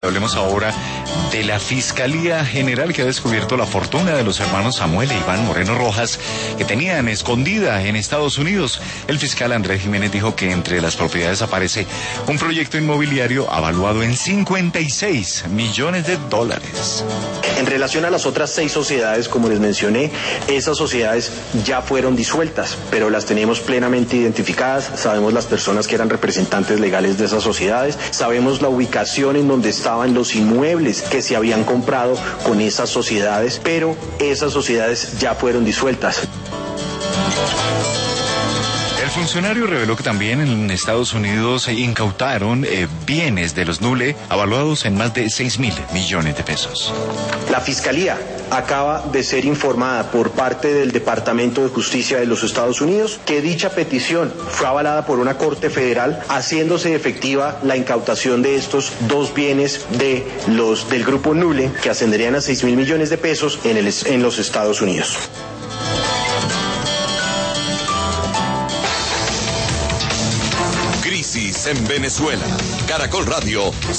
Hablemos ahora de la Fiscalía General, que ha descubierto la fortuna de los hermanos Samuel e Iván Moreno Rojas, que tenían escondida en Estados Unidos. El fiscal Andrés Jiménez dijo que entre las propiedades aparece un proyecto inmobiliario avaluado en $56 millones. En relación a las otras 6 sociedades, como les mencioné, esas sociedades ya fueron disueltas, pero las tenemos plenamente identificadas. Sabemos las personas que eran representantes legales de esas sociedades, sabemos la ubicación en donde estaban los inmuebles que se habían comprado con esas sociedades, pero esas sociedades ya fueron disueltas. El funcionario reveló que también en Estados Unidos incautaron bienes de los Nule avaluados en más de $6.000 millones. La Fiscalía acaba de ser informada por parte del Departamento de Justicia de los Estados Unidos que dicha petición fue avalada por una corte federal, haciéndose efectiva la incautación de estos 2 bienes del grupo Nule, que ascenderían a $6.000 millones en los Estados Unidos. Crisis en Venezuela. Caracol Radio